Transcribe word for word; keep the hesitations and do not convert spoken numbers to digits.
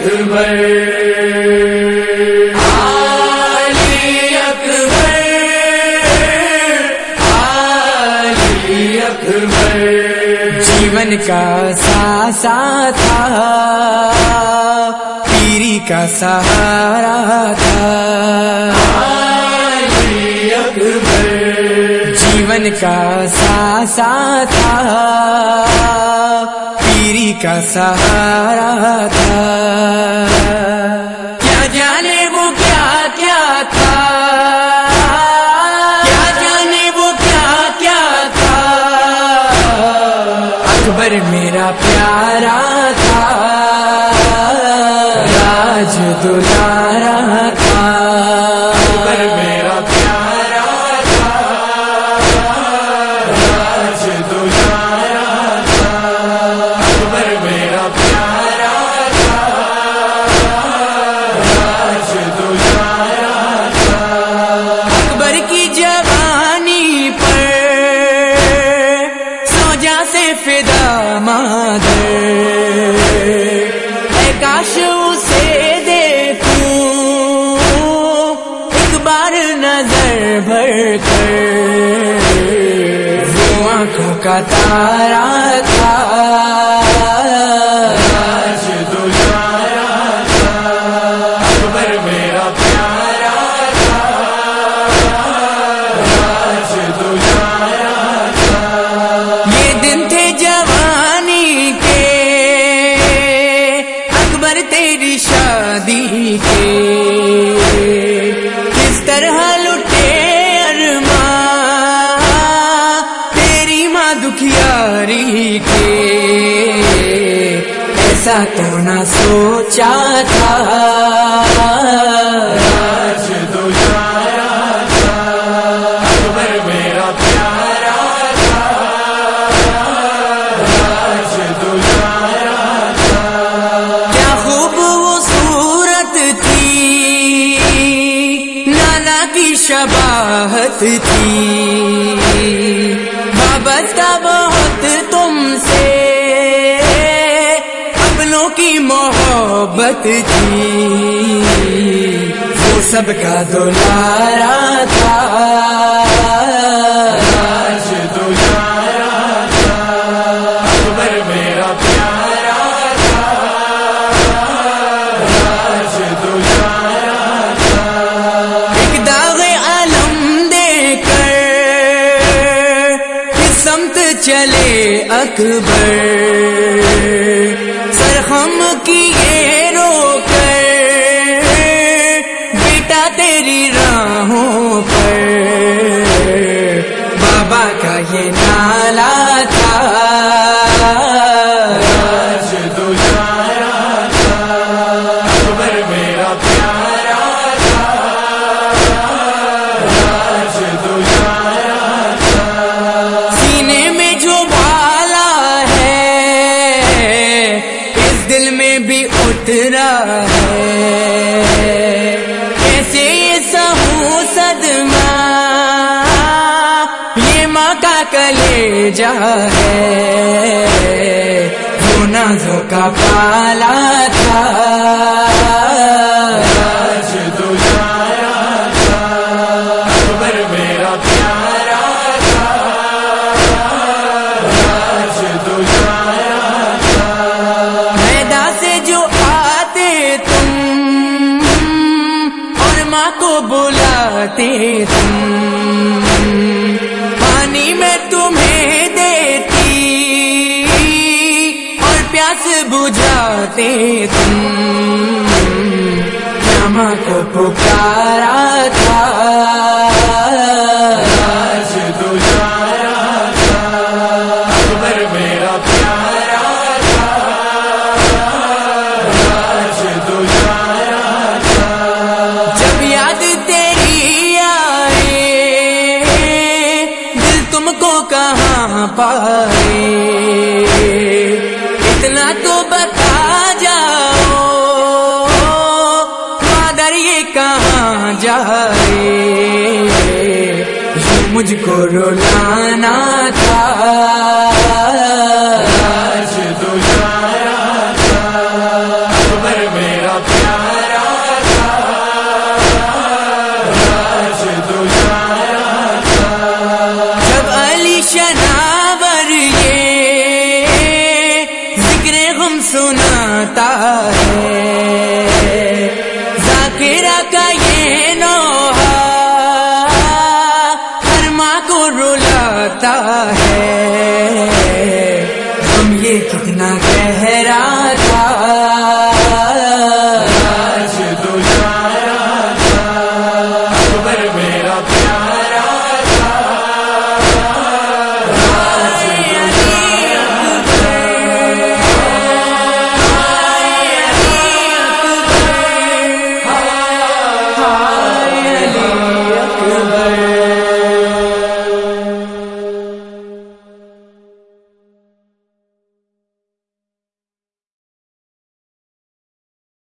اکبر علی اکبر علی اکبر جیون کا ساسا تھا پیری کا سہارا تھا علی اکبر جیون کا ساسا تھا پیری کا سہارا تھا کیا جانے وہ کیا کیا تھا کیا جانے وہ کیا کیا تھا اکبر میرا پیارا تھا راج دلارا تھا اکبر میرا پیارا تھا راج دلارا تھا اکبر میرا پیارا تھا راج دلارا تھا اکبر کی جوانی پر سوجا سے فدا مادر اے کاش اسے دیکھوں ایک بار نظر بھر کر وہ آنکھوں کا تارا تھا راج دلارا تھا اکبر میرا پیارا تھا راج دلارا تھا یہ دن تھے جوانی کے اکبر تیری شادی کے کس طرح لٹے ارماں تیری ماں دکھیاری کے ایسا تو نہ سوچا تھا راج دلارا تھا اکبر میرا پیارا تھا راج دلارا تھا کیا خوب وہ صورت تھی نانا کی شباہت تھی وابستہ بہت تم سے اپنوں کی محبت تھی وہ سب کا دلارا تھا راج دلارا تھا اکبر میرا پیارا تھا راج دلارا تھا ایک داغ علم دے کر کس سمت چلے اکبر سرخم کیے رو کر بیٹا تیری راہوں پر بابا کا یہ نالا تھا راج دلارا تھا اکبر میرا پیارا تھا راج دلارا تھا سینے میں جو بالا ہے اس دل میں بھی اترا ہے کیسے یہ سہوں صدمہ یہ ماں کا کلیجہ ہے وہ نازوں کا پالا تھا راج دلارا تھا اکبر میرا پیارا تھا راج دلارا تھا میدا سے جو آتے تم اور ماں کو بلاتے تم پانی میں تمہیں دیتی اور پیاس بجھاتے تم ماں کو پکارا تھا راج دلارا تھا اکبر میرا پیارا تھا راج دلارا تھا جب یاد تیری آئے دل تم کو کہاں پائے اتنا تو بتا جاؤ مادر یہ کہاں جائے مجھ کو رولانا تھا راج دلارا تھا اکبر میرا پیارا